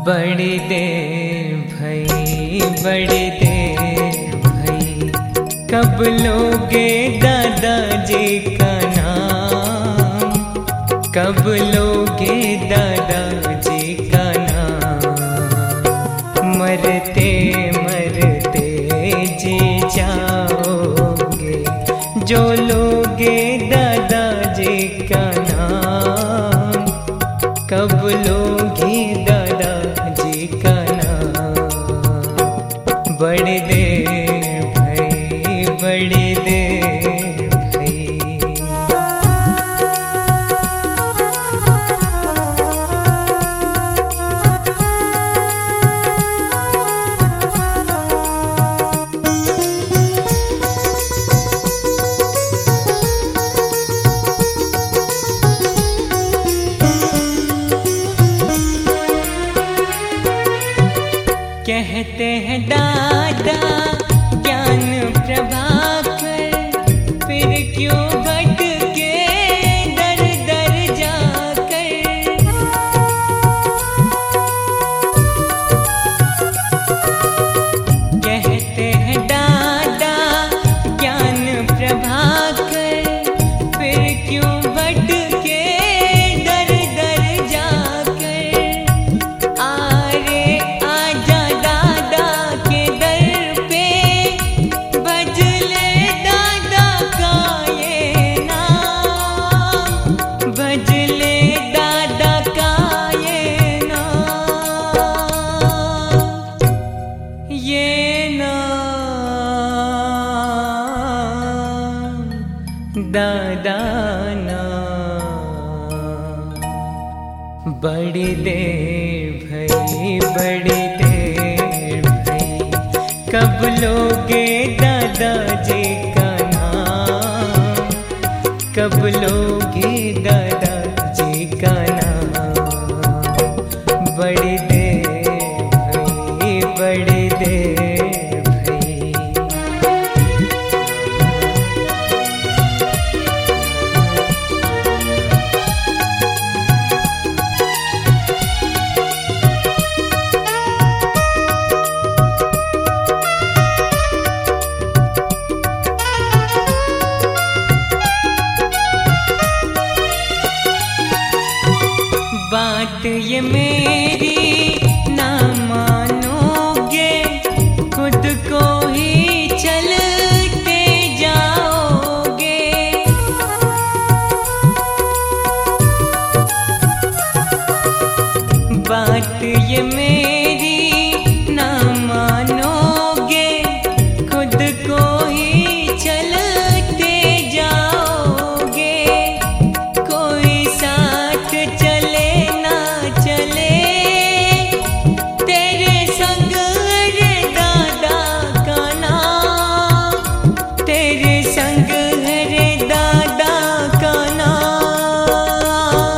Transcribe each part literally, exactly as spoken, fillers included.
बड़ी देर भई बड़ी देर भई, कब लोगे दादाजी का नाम, कब लोगे दादाजी का नाम। मरते मरते जी जाओगे जो लोगे दादाजी का नाम, कब लोगे दादाजी का नाम। बड़ी देर भई बड़ी देर भई। कहते हैं दादा ज्ञान प्रभाकर, फिर क्यों भटके दर दर जाकर। कहते हैं दादा ज्ञान प्रभाकर, फिर क्यों भटके दर दर जाकर। आरे आजा दादा ना। बड़ी देर भई बड़ी देर भई, कब लोगे दादाजी का नाम, कब लोगे दादाजी का नाम। बड़ी देर भई बड़ी देर भई। बात ये मेरी ना मानोगे, खुद को ही चलते जाओगे। बात ये मेरी ना मानोगे, खुद को ही चलते जाओगे। कोई साथ चले ना चले, तेरे संग रे दादा का नाम, तेरे संग रे दादा का नाम।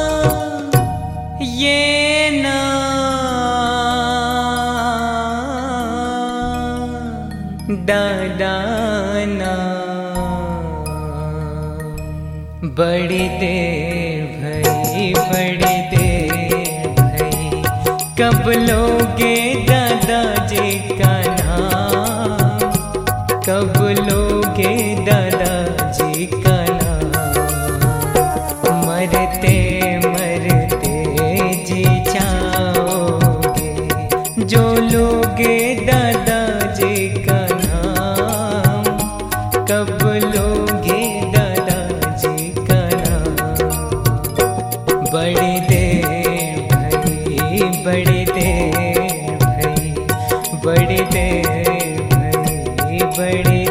ये नाम दादा नाम। बड़ी देर भई बड़ी देर भई, कब लोगे दादाजी का नाम, कब लोगे दादाजी का नाम। मरते मरते जी जाओगे जो लोगे दादाजी का नाम, कब लोगे दादाजी का नाम। बड़ी देर भई बड़ी देर भई, बड़ी देर भई बड़ी